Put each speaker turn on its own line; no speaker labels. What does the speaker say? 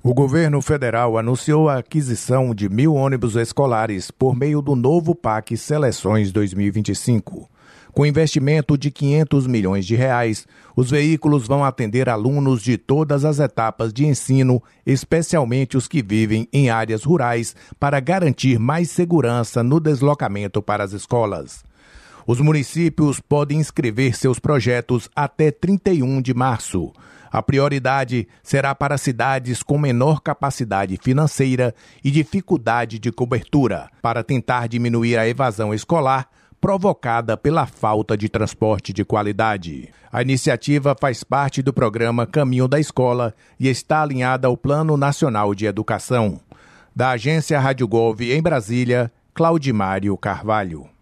O governo federal anunciou a aquisição de 1.000 ônibus escolares por meio do novo PAC Seleções 2025. Com investimento de R$500 milhões, os veículos vão atender alunos de todas as etapas de ensino, especialmente os que vivem em áreas rurais, para garantir mais segurança no deslocamento para as escolas. Os municípios podem inscrever seus projetos até 31 de março. A prioridade será para cidades com menor capacidade financeira e dificuldade de cobertura, para tentar diminuir a evasão escolar provocada pela falta de transporte de qualidade. A iniciativa faz parte do programa Caminho da Escola e está alinhada ao Plano Nacional de Educação. Da agência Rádio Gov em Brasília, Claudimário Carvalho.